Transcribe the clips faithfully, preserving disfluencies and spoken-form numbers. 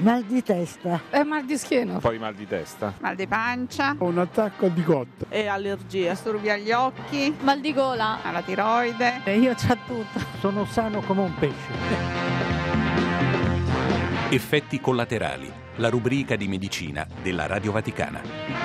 Mal di testa. E mal di schiena. Poi mal di testa. Mal di pancia. Un attacco di cotta. E allergie. Disturbi agli occhi. Mal di gola. Alla tiroide. E io c'ho tutto. Sono sano come un pesce. Effetti collaterali, la rubrica di medicina della Radio Vaticana.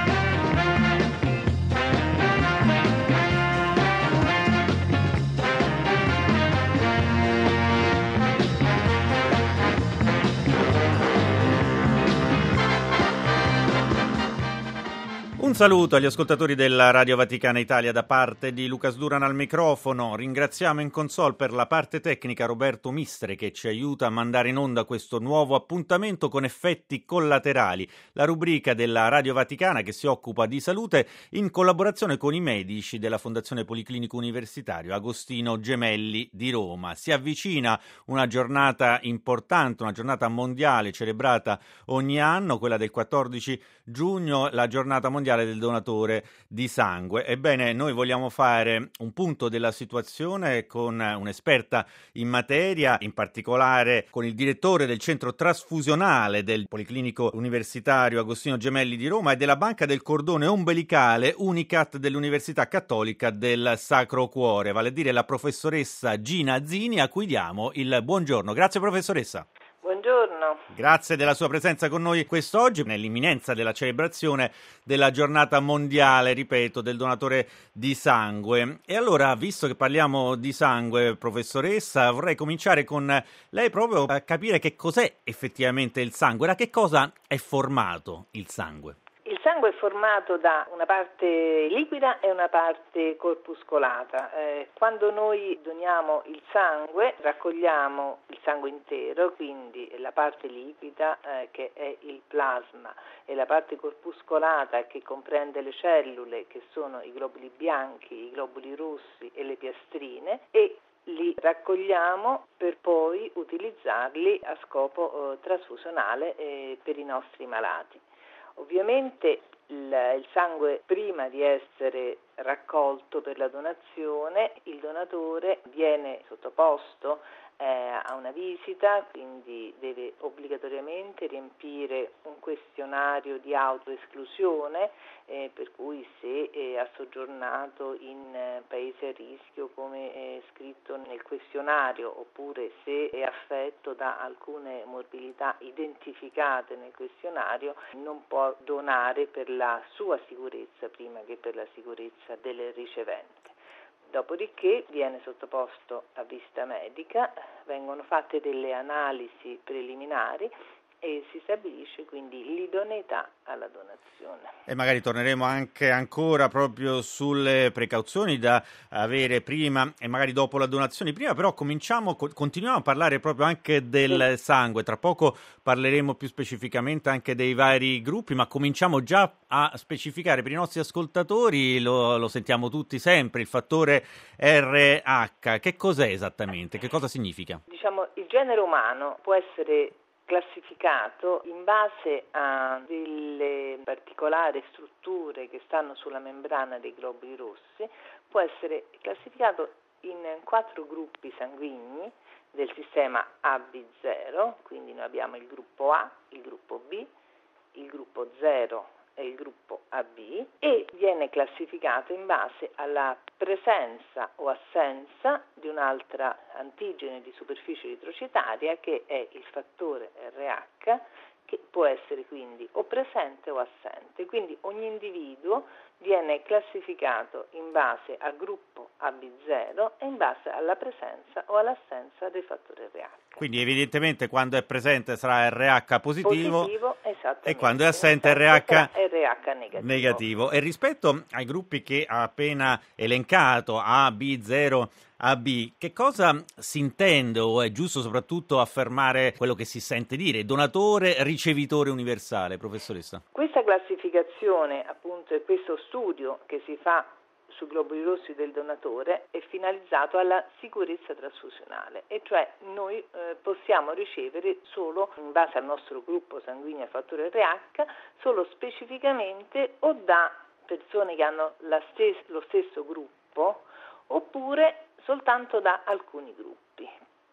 Un saluto agli ascoltatori della Radio Vaticana Italia da parte di Lucas Duran al microfono. Ringraziamo in console per la parte tecnica Roberto Mistre che ci aiuta a mandare in onda questo nuovo appuntamento con effetti collaterali, la rubrica della Radio Vaticana che si occupa di salute in collaborazione con i medici della Fondazione Policlinico Universitario Agostino Gemelli di Roma. Si avvicina una giornata importante, una giornata mondiale celebrata ogni anno, quella del quattordici giugno, la giornata mondiale del donatore di sangue. Ebbene, noi vogliamo fare un punto della situazione con un'esperta in materia, in particolare con il direttore del centro trasfusionale del Policlinico Universitario Agostino Gemelli di Roma e della Banca del Cordone Ombelicale Unicat dell'Università Cattolica del Sacro Cuore, vale a dire la professoressa Gina Zini, a cui diamo il buongiorno. Grazie professoressa. Buongiorno. Grazie della sua presenza con noi quest'oggi, nell'imminenza della celebrazione della giornata mondiale, ripeto, del donatore di sangue. E allora, visto che parliamo di sangue, professoressa, vorrei cominciare con lei proprio a capire che cos'è effettivamente il sangue, da che cosa è formato il sangue. Il sangue è formato da una parte liquida e una parte corpuscolata. Eh, quando noi doniamo il sangue, raccogliamo il sangue intero, quindi la parte liquida eh, che è il plasma e la parte corpuscolata che comprende le cellule che sono i globuli bianchi, i globuli rossi e le piastrine, e li raccogliamo per poi utilizzarli a scopo eh, trasfusionale eh, per i nostri malati. Ovviamente il, il sangue, prima di essere raccolto per la donazione, il donatore viene sottoposto eh, a una visita, quindi deve obbligatoriamente riempire un questionario di autoesclusione, eh, per cui se è soggiornato in eh, paesi a rischio come è scritto nel questionario, oppure se è affetto da alcune morbilità identificate nel questionario, non può donare per la sua sicurezza prima che per la sicurezza del ricevente. Dopodiché viene sottoposto a visita medica, vengono fatte delle analisi preliminari e si stabilisce quindi l'idoneità alla donazione. E magari torneremo anche ancora proprio sulle precauzioni da avere prima e magari dopo la donazione. Prima però cominciamo, continuiamo a parlare proprio anche del sì. sangue. Tra poco parleremo più specificamente anche dei vari gruppi, ma cominciamo già a specificare per i nostri ascoltatori, lo, lo sentiamo tutti sempre, il fattore erre acca. Che cos'è esattamente? Che cosa significa? Diciamo, il genere umano può essere classificato in base a delle particolari strutture che stanno sulla membrana dei globuli rossi, può essere classificato in quattro gruppi sanguigni del sistema A B zero, quindi noi abbiamo il gruppo A, il gruppo B, il gruppo zero e il gruppo A B, e viene classificato in base alla presenza o assenza di un'altra antigene di superficie eritrocitaria che è il fattore erre acca, che può essere quindi o presente o assente. Quindi ogni individuo viene classificato in base al gruppo A B zero e in base alla presenza o all'assenza del fattore erre acca. Quindi evidentemente quando è presente sarà erre acca positivo, positivo e quando è assente erre acca, erre acca negativo. negativo. E rispetto ai gruppi che ha appena elencato, A, B, zero, A B, che cosa si intende, o è giusto soprattutto affermare quello che si sente dire, donatore, ricevitore universale, professoressa? Questa classificazione, appunto, e questo studio che si fa sui globuli rossi del donatore è finalizzato alla sicurezza trasfusionale, e cioè noi eh, possiamo ricevere solo, in base al nostro gruppo sanguigno a fattore erre acca, solo specificamente o da persone che hanno la stes- lo stesso gruppo, oppure soltanto da alcuni gruppi.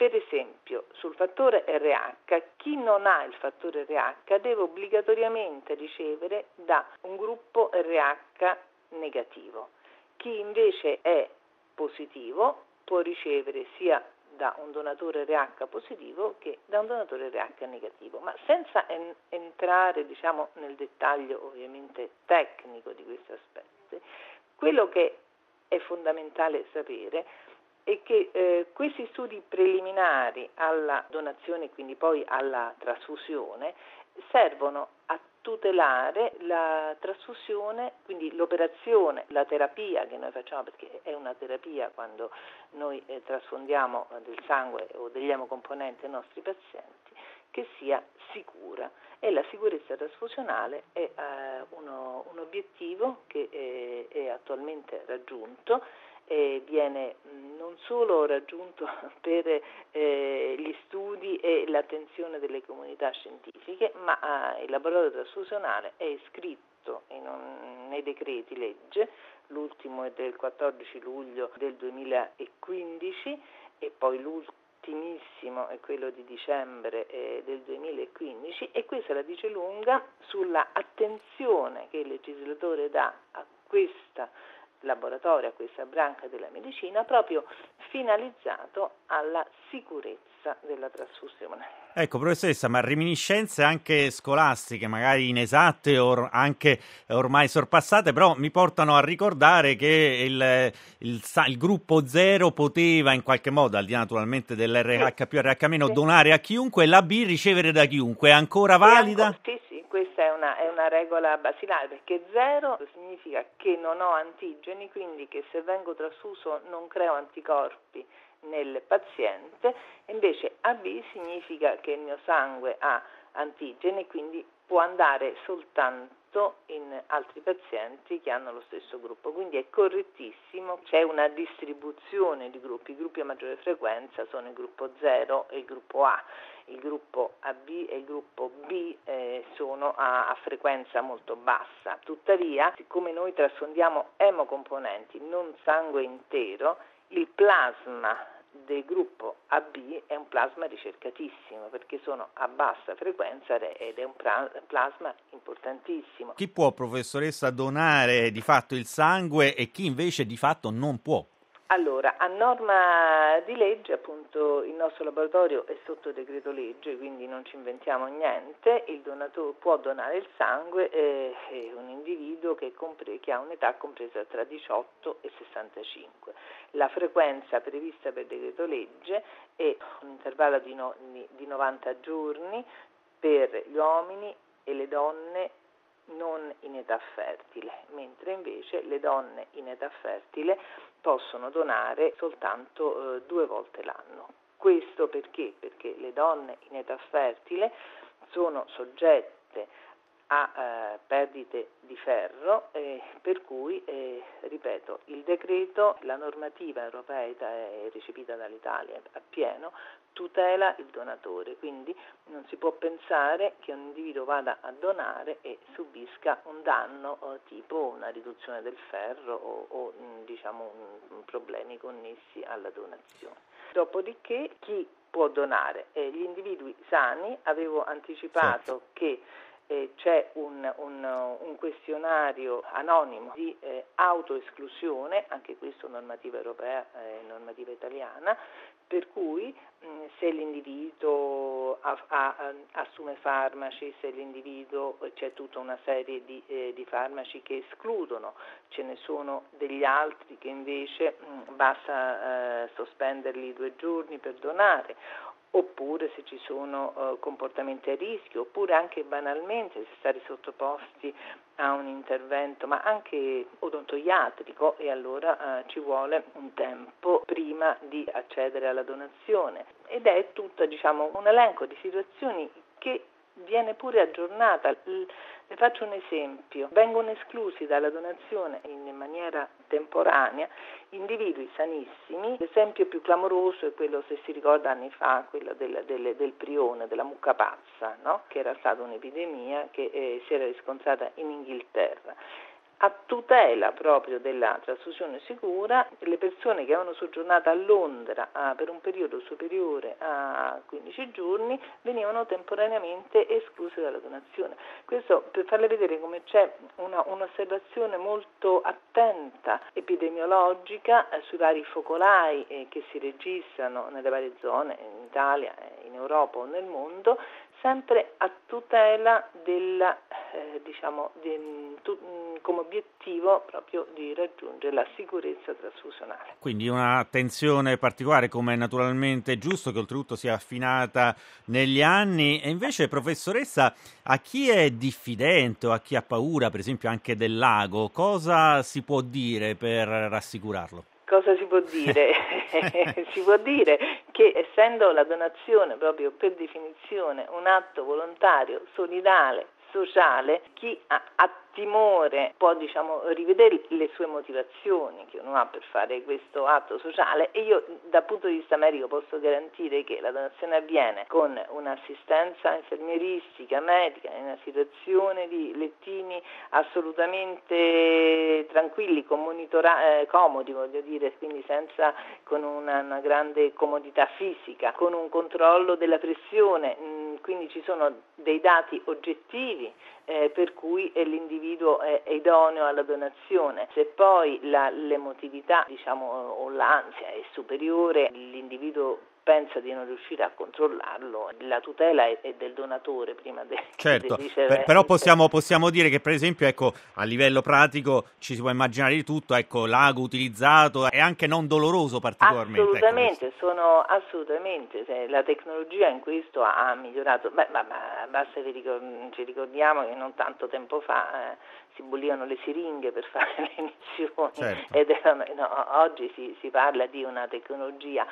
per esempio sul fattore R H, chi non ha il fattore R H deve obbligatoriamente ricevere da un gruppo R H negativo. Chi invece è positivo può ricevere sia da un donatore R H positivo che da un donatore R H negativo, ma senza en- entrare diciamo nel dettaglio ovviamente tecnico di questi aspetti. Quello che è fondamentale sapere è che eh, questi studi preliminari alla donazione e quindi poi alla trasfusione servono a tutelare la trasfusione, quindi l'operazione, la terapia che noi facciamo, perché è una terapia quando noi eh, trasfondiamo del sangue o degli emocomponenti ai nostri pazienti, che sia sicura. E la sicurezza trasfusionale è eh, uno, un obiettivo che eh, è attualmente raggiunto e viene non solo raggiunto per eh, gli studi e l'attenzione delle comunità scientifiche, ma eh, il laboratorio trasfusionale è iscritto in un, nei decreti legge, l'ultimo è del quattordici luglio del duemilaquindici e poi l'ultimissimo è quello di dicembre eh, del duemilaquindici, e questa la dice lunga sulla attenzione che il legislatore dà a questa laboratorio, a questa branca della medicina, proprio finalizzato alla sicurezza della trasfusione. Ecco, professoressa, ma reminiscenze anche scolastiche, magari inesatte o anche ormai sorpassate, però mi portano a ricordare che il, il, il gruppo zero poteva in qualche modo, al di là naturalmente dell'R H più R H meno, sì, donare a chiunque, e la B ricevere da chiunque. È ancora valida? Ancora, sì, sì, questa è una, è una regola basilare, perché zero significa che non ho antigeni, quindi che se vengo trasfuso non creo anticorpi nel paziente, invece A B significa che il mio sangue ha antigeni, quindi può andare soltanto in altri pazienti che hanno lo stesso gruppo, quindi è correttissimo. C'è una distribuzione di gruppi, i gruppi a maggiore frequenza sono il gruppo zero e il gruppo A, il gruppo A B e il gruppo B eh, sono a, a frequenza molto bassa. Tuttavia, siccome noi trasfondiamo emocomponenti, non sangue intero, il plasma del gruppo A B è un plasma ricercatissimo, perché sono a bassa frequenza ed è un plasma importantissimo. Chi può, professoressa, donare di fatto il sangue e chi invece di fatto non può? Allora, a norma di legge, appunto, il nostro laboratorio è sotto decreto legge, quindi non ci inventiamo niente. Il donatore può donare il sangue eh, è un individuo che, compre, che ha un'età compresa tra diciotto e sessantacinque. La frequenza prevista per decreto legge è un intervallo di, no, di novanta giorni per gli uomini e le donne non in età fertile, mentre invece le donne in età fertile possono donare soltanto eh, due volte l'anno. Questo perché? Perché le donne in età fertile sono soggette a eh, perdite di ferro, eh, per cui, eh, ripeto, il decreto, la normativa europea è recepita dall'Italia appieno, tutela il donatore, quindi non si può pensare che un individuo vada a donare e subisca un danno eh, tipo una riduzione del ferro o, o mh, diciamo un, problemi connessi alla donazione. Dopodiché chi può donare? Eh, gli individui sani, avevo anticipato sì. che Eh, c'è un, un, un questionario anonimo di eh, autoesclusione, anche questo normativa europea e eh, normativa italiana, per cui mh, se l'individuo ha, ha, assume farmaci, se l'individuo c'è tutta una serie di, eh, di farmaci che escludono, ce ne sono degli altri che invece mh, basta eh, sospenderli due giorni per donare, oppure se ci sono uh, comportamenti a rischio, oppure anche banalmente se stare sottoposti a un intervento, ma anche odontoiatrico, e allora uh, ci vuole un tempo prima di accedere alla donazione. Ed è tutto, diciamo, un elenco di situazioni che viene pure aggiornata. L- le faccio un esempio: vengono esclusi dalla donazione in maniera temporanea individui sanissimi. L'esempio più clamoroso è quello, se si ricorda anni fa, quello del, del, del prione, della mucca pazza, no? Che era stata un'epidemia che eh, si era riscontrata in Inghilterra. a tutela proprio della trasfusione sicura, le persone che avevano soggiornato a Londra ah, per un periodo superiore a quindici giorni venivano temporaneamente escluse dalla donazione. Questo per farle vedere come c'è una, un'osservazione molto attenta epidemiologica eh, sui vari focolai eh, che si registrano nelle varie zone, in Italia, in Europa o nel mondo, sempre a tutela della, eh, diciamo, di, tu, come obiettivo proprio di raggiungere la sicurezza trasfusionale. Quindi un'attenzione particolare, come naturalmente è giusto, che oltretutto sia affinata negli anni. E invece, professoressa, a chi è diffidente o a chi ha paura, per esempio, anche del lago, cosa si può dire per rassicurarlo? Cosa si può dire? Si può dire che essendo la donazione proprio per definizione un atto volontario, solidale, sociale, chi ha, ha timore può diciamo rivedere le sue motivazioni che uno ha per fare questo atto sociale, e io dal punto di vista medico posso garantire che la donazione avviene con un'assistenza infermieristica, medica, in una situazione di lettini assolutamente tranquilli, con monitora- eh, comodi voglio dire, quindi senza con una, una grande comodità fisica, con un controllo della pressione, mh, quindi ci sono dei dati oggettivi eh, per cui eh, l'individuo è, è idoneo alla donazione. Se poi la, l'emotività diciamo o l'ansia è superiore, l'individuo pensa di non riuscire a controllarlo, la tutela è, è del donatore prima del certo, del ricevente. Però possiamo, possiamo dire che per esempio ecco a livello pratico ci si può immaginare di tutto, ecco l'ago utilizzato è anche non doloroso particolarmente. Assolutamente, ecco, sono assolutamente, se la tecnologia in questo ha, ha migliorato, beh, ma, ma basta che ricord- ci ricordiamo che non tanto tempo fa eh, si bollivano le siringhe per fare le iniezioni, certo. ed erano, no, oggi si, si parla di una tecnologia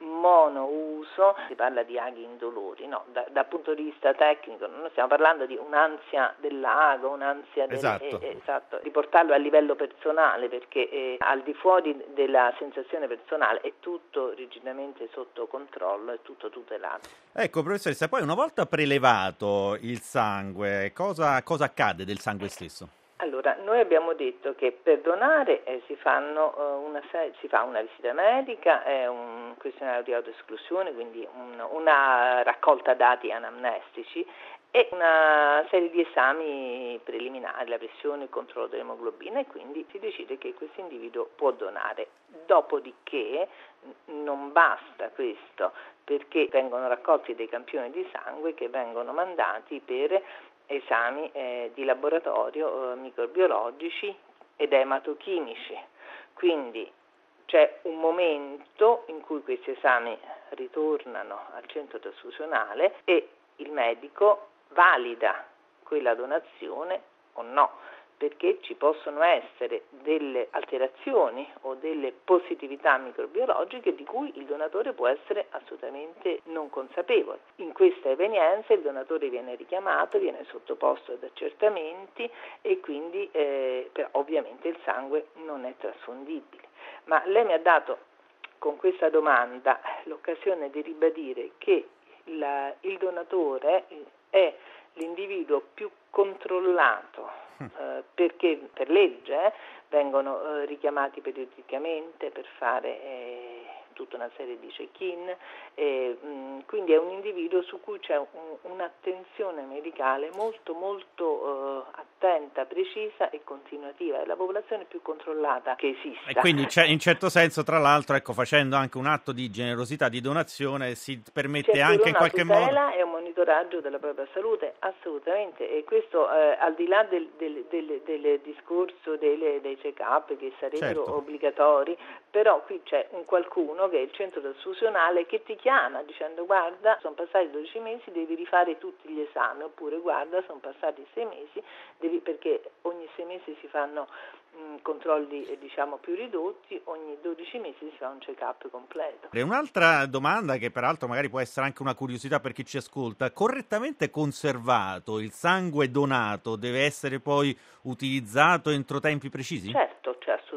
monouso, si parla di aghi indolori, no, da, dal punto di vista tecnico non stiamo parlando di un'ansia del lago, un'ansia del, esatto. eh, esatto, di portarlo a livello personale, perché eh, al di fuori della sensazione personale è tutto rigidamente sotto controllo, è tutto tutelato. Ecco professoressa, poi una volta prelevato il sangue, cosa, cosa accade del sangue stesso? Allora, noi abbiamo detto che per donare eh, si, fanno, uh, una se- si fa una visita medica, è un questionario di autoesclusione, quindi un, una raccolta dati anamnestici e una serie di esami preliminari, la pressione, il controllo dell'emoglobina, e quindi si decide che questo individuo può donare. Dopodiché non basta questo, perché vengono raccolti dei campioni di sangue che vengono mandati per esami eh, di laboratorio eh, microbiologici ed ematochimici. Quindi c'è un momento in cui questi esami ritornano al centro trasfusionale e il medico valida quella donazione o no, perché ci possono essere delle alterazioni o delle positività microbiologiche di cui il donatore può essere assolutamente non consapevole. In questa evenienza il donatore viene richiamato, viene sottoposto ad accertamenti e quindi eh, però ovviamente il sangue non è trasfondibile. Ma lei mi ha dato con questa domanda l'occasione di ribadire che la, il donatore è l'individuo più controllato eh, perché per legge eh, vengono eh, richiamati periodicamente per fare eh, tutta una serie di check-in, eh, mh, quindi è un individuo su cui c'è un, un'attenzione medicale molto molto eh, attenta, precisa e continuativa, è la popolazione più controllata che esista. E quindi c'è, in certo senso, tra l'altro, ecco, facendo anche un atto di generosità, di donazione, si permette c'è anche in qualche modo... e un monitoraggio della propria salute, assolutamente, e questo eh, al di là del, del, del, del discorso delle, dei check-up che sarebbero certo. obbligatori, però qui c'è un qualcuno che è il centro trasfusionale che ti chiama dicendo guarda sono passati dodici mesi, devi rifare tutti gli esami, oppure guarda sono passati sei mesi, devi, perché ogni sei mesi si fanno mh, controlli eh, diciamo più ridotti, ogni dodici mesi si fa un check-up completo. E un'altra domanda che peraltro magari può essere anche una curiosità per chi ci ascolta: correttamente conservato il sangue donato deve essere poi utilizzato entro tempi precisi? Certo, cioè, assolutamente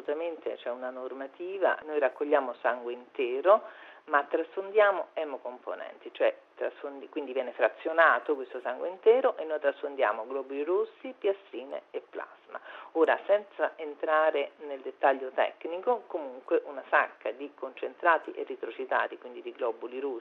assolutamente, c'è una normativa, noi raccogliamo sangue intero, ma trasfondiamo emocomponenti, cioè trasfondi, quindi viene frazionato questo sangue intero e noi trasfondiamo globuli rossi, piastrine e plasma. Ora, senza entrare nel dettaglio tecnico, comunque una sacca di concentrati eritrocitati, quindi di globuli rossi,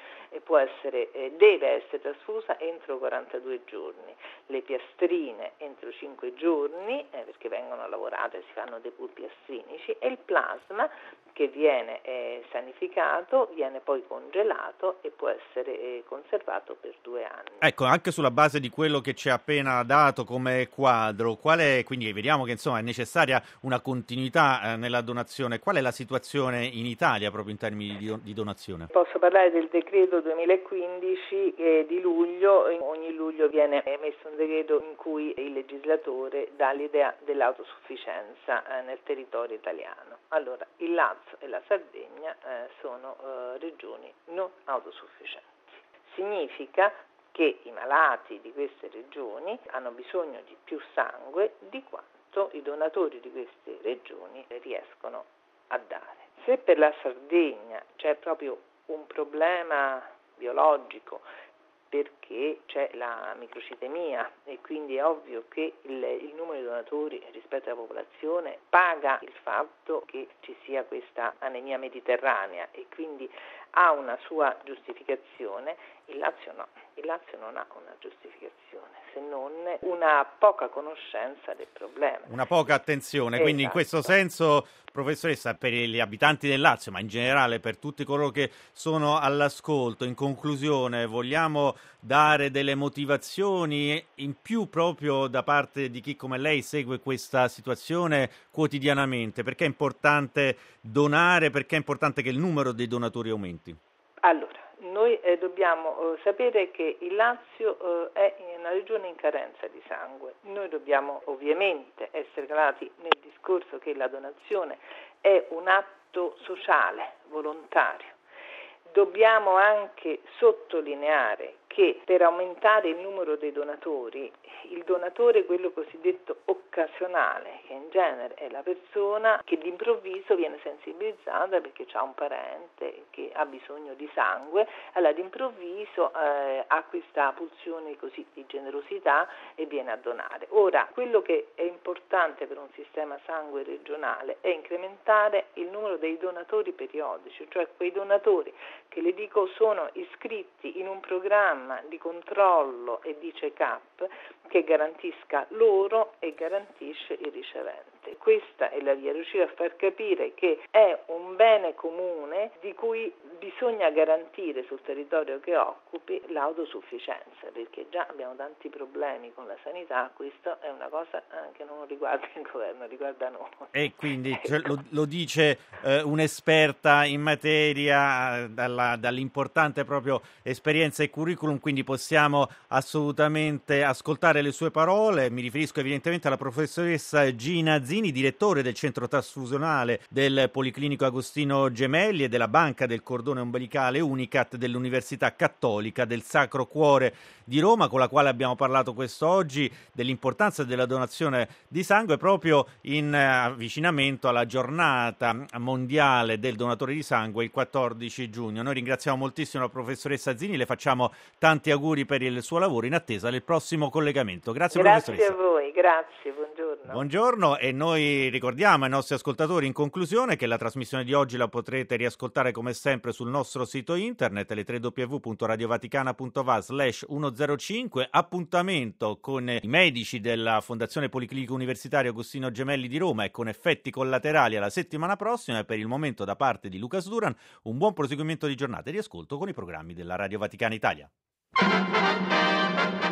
e può essere, eh, deve essere trasfusa entro quarantadue giorni, le piastrine entro cinque giorni, eh, perché vengono lavorate, si fanno dei pool piastrinici, e il plasma che viene eh, sanificato, viene poi congelato e può essere eh, conservato per due anni. Ecco, anche sulla base di quello che ci ha appena dato come quadro, qual è, quindi vediamo che insomma è necessaria una continuità eh, nella donazione. Qual è la situazione in Italia proprio in termini di, di donazione? Posso parlare del decreto duemilaquindici eh, di luglio. Ogni luglio viene emesso un decreto in cui il legislatore dà l'idea dell'autosufficienza eh, nel territorio italiano. Allora, il Lazio e la Sardegna eh, sono eh, regioni non autosufficienti. Significa che i malati di queste regioni hanno bisogno di più sangue di quanto i donatori di queste regioni riescono a dare. Se per la Sardegna c'è proprio un problema biologico perché c'è la microcitemia e quindi è ovvio che il, il numero di donatori rispetto alla popolazione paga il fatto che ci sia questa anemia mediterranea e quindi ha una sua giustificazione, il Lazio no, il Lazio non ha una giustificazione se non una poca conoscenza del problema. Una poca attenzione, esatto. Quindi in questo senso, professoressa, per gli abitanti del Lazio, ma in generale per tutti coloro che sono all'ascolto, in conclusione vogliamo dare delle motivazioni in più proprio da parte di chi come lei segue questa situazione quotidianamente, perché è importante donare, perché è importante che il numero dei donatori aumenti? Allora, noi eh, dobbiamo eh, sapere che il Lazio eh, è una regione in carenza di sangue. Noi dobbiamo ovviamente essere chiari nel discorso che la donazione è un atto sociale, volontario. Dobbiamo anche sottolineare che per aumentare il numero dei donatori, il donatore, quello cosiddetto occasionale, che in genere è la persona che d'improvviso viene sensibilizzata perché ha un parente che ha bisogno di sangue, allora d'improvviso eh, ha questa pulsione così di generosità e viene a donare. Ora, quello che è importante per un sistema sangue regionale è incrementare il numero dei donatori periodici, cioè quei donatori che le dico sono iscritti in un programma di controllo e di check-up che garantisca loro e garantisce il ricevente. Questa è la via, riuscire a far capire che è un bene comune di cui bisogna garantire sul territorio che occupi l'autosufficienza, perché già abbiamo tanti problemi con la sanità, questa è una cosa che non riguarda il governo, riguarda noi. E quindi cioè, lo, lo dice eh, un'esperta in materia, dalla, dall'importante proprio esperienza e curriculum, quindi possiamo assolutamente ascoltare le sue parole. Mi riferisco evidentemente alla professoressa Gina Zini, direttore del centro trasfusionale del Policlinico Agostino Gemelli e della Banca del Cordone Ombelicale Unicat dell'Università Cattolica del Sacro Cuore di Roma, con la quale abbiamo parlato quest'oggi dell'importanza della donazione di sangue proprio in avvicinamento alla giornata mondiale del donatore di sangue il quattordici giugno. Noi ringraziamo moltissimo la professoressa Zini, le facciamo tanti auguri per il suo lavoro in attesa del prossimo collegamento. Grazie, grazie professoressa. a voi, grazie, buongiorno. Buongiorno, e noi ricordiamo ai nostri ascoltatori in conclusione che la trasmissione di oggi la potrete riascoltare come sempre sul nostro sito internet le tre w w punto radiovaticana punto va slash centocinque. Appuntamento con i medici della Fondazione Policlinico Universitario Agostino Gemelli di Roma e con effetti collaterali alla settimana prossima, e per il momento da parte di Lucas Duran un buon proseguimento di giornata e di ascolto con i programmi della Radio Vaticana Italia.